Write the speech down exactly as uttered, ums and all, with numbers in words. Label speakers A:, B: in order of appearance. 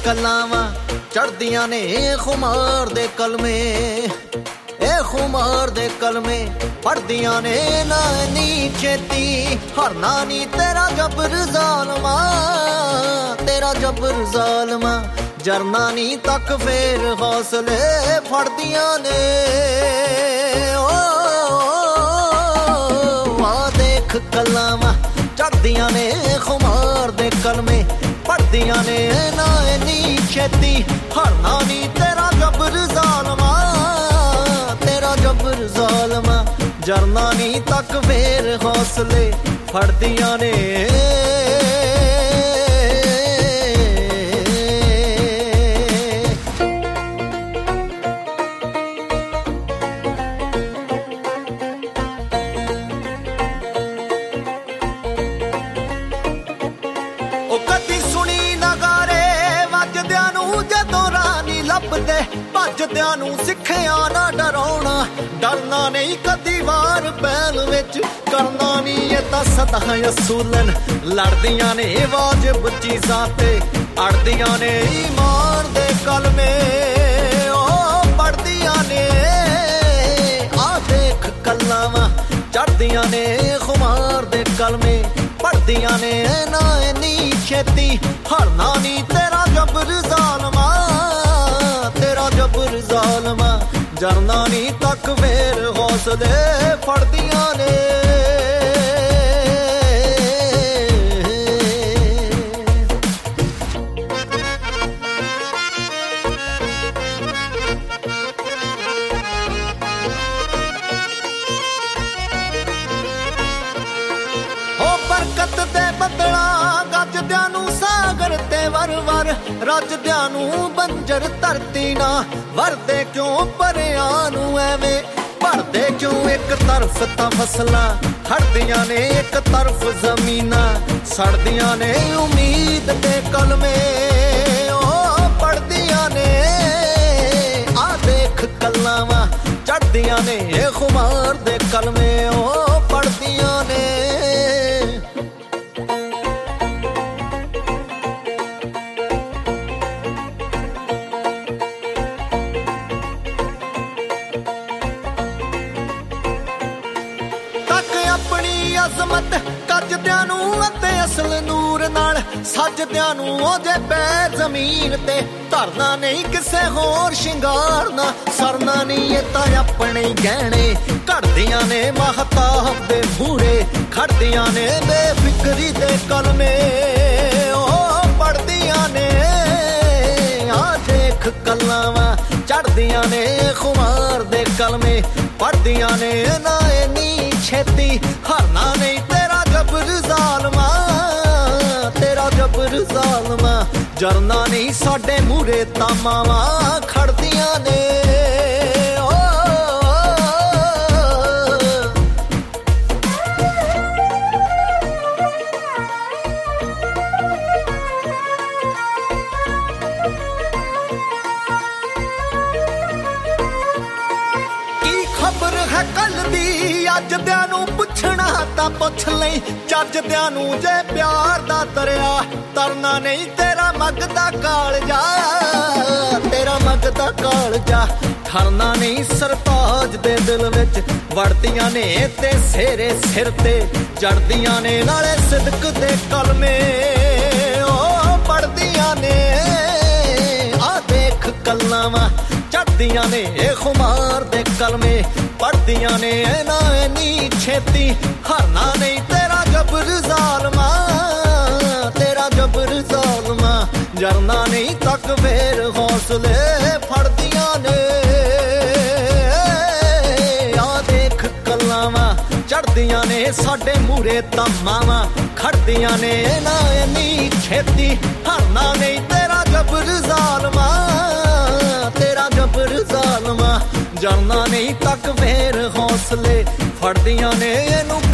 A: कलावां चढ़दियां ने खुमार दे कलमे ए खुमार दे कलमे पढ़दियां ने ना नी चेती हरना नी तेरा जबर जालमा तेरा जबर जालमा जरना नी तक फेर हौसले फड़दियां ने ओ आ देख कलावां चढ़दियां ने खुमार दे कलमे पढ़दियां ने ना नी छेती हरना नी तेरा जबर जालमा तेरा जबर जालमा जरना नी तक फेर हौसले फड़दियां ने भजदियां नूं सिखिया ना डराउणा डरना नहीं कदी वार बैल विच करना नहीं ये तां सदा असूलन लड़दियां ने वाजिब चीज़ां ते अड़दियां ने ईमान दे कलमे ओ पढ़दियां ने आ देख कलावां चढ़दियां ने खुमार दे कलमे पढ़दियां ने ना नी छेती हरना नी तेरा जबर जालमा तेरा जबर जालमा जरना नी तक फेर हौसले फड़दियां ने हो बरकत दे बदला गजदियां नूं सागर ते वर वर रजदियां नूं बंजर धरती ना वरदे क्यों परियां नूं एवें भरदे क्यों एक तरफ तां फसलां खड़दियां ने एक तरफ जमीनां सड़दियां ने उम्मीद दे कलमे ओ पढ़दियां ने आ देख कलावां चढ़दियां ने खुमार दे कलमे ओ पढ़दियां ने अजमत कजदियां नूं अते असल नूर नाल सजदियां नूं ओदे पैर जमीन ते धरना नहीं किसे होर शिंगारना सरना नहीं ये तां अपने गहने घड़दियां ने महताब दे मूरे खड़दियां ने बेफिक्री दे कलमे ओ पढ़दियां ने आ देख कलावां चढ़दियां ने खुमार दे कलमे पढ़दियां ने ना नी छेती हरना नहीं तेरा जबर जालमा तेरा जबर जालमा जरना नहीं साडे मूरे तामावां खड़दियां ने अजदियां नूं पुछना तां पुछ लई चजदियां नूं जे प्यार दा दरिया तरना नहीं तेरा मगदा कालजा तेरा मगदा कालजा ठरना नहीं सरताज दे दिल विच वड़दियां ने ते सेरे सिर ते जड़दियां ने नाले सिदक दे कलमे ओ पढ़दियां ने आ देख कलावां चढ़दियां ने खुमार दे कलमे पढ़दियां ने ना नी छेती हरना नहीं तेरा जबर जालमा तेरा जबर जालमा जरना नहीं तक फेर हौसले फड़दियां ने आ देख कलावां चढ़दियां ने साडे मूरे तामावां खड़दियां ने ना नी छेती हरना नहीं तेरा जबर जालमा तेरा जबर जालमा जरना नहीं तक फेर हौसले फड़दियां ने